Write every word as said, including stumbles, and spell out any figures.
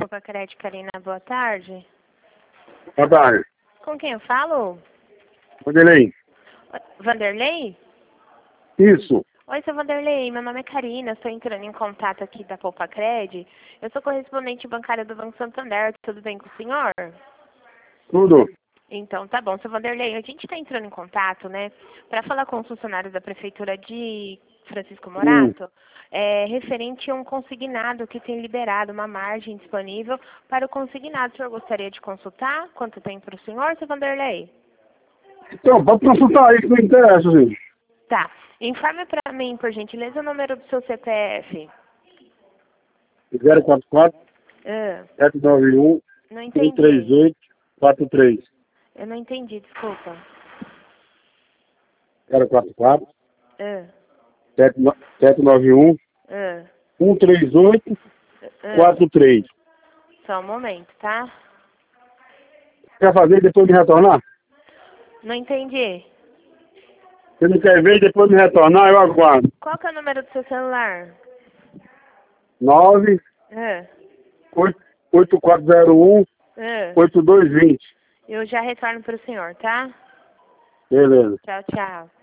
Poupa Carina, boa tarde. Boa tarde. Com quem eu falo? Vanderlei. Vanderlei? Isso. Oi, seu Vanderlei, meu nome é Karina, estou entrando em contato aqui da Poupacred. Eu sou correspondente bancária do Banco Santander, tudo bem com o senhor? Tudo. Então, tá bom. Seu Vanderlei, a gente está entrando em contato, né, para falar com os funcionários da Prefeitura de Francisco Morato, hum. é, referente a um consignado que tem liberado uma margem disponível para o consignado. O senhor gostaria de consultar? Quanto tem para o senhor, seu Vanderlei? Então, pode consultar aí que me interessa, gente. Tá. Informe para mim, por gentileza, o número do seu C P F. zero quatro quatro, Ah, sete nove um, não um três entendi. oito, quatro três. Eu não entendi, desculpa. zero quatro quatro, Ah, sete nove um, ah, um três oito, ah. quatro três. Só um momento, tá? Quer fazer e depois me retornar? Não entendi. Se não quer ver e depois me retornar, eu aguardo. Qual que é o número do seu celular? nove Ah, oito quatro zero um, ah. oito dois dois zero. Eu já retorno para o senhor, tá? Beleza. Tchau, tchau.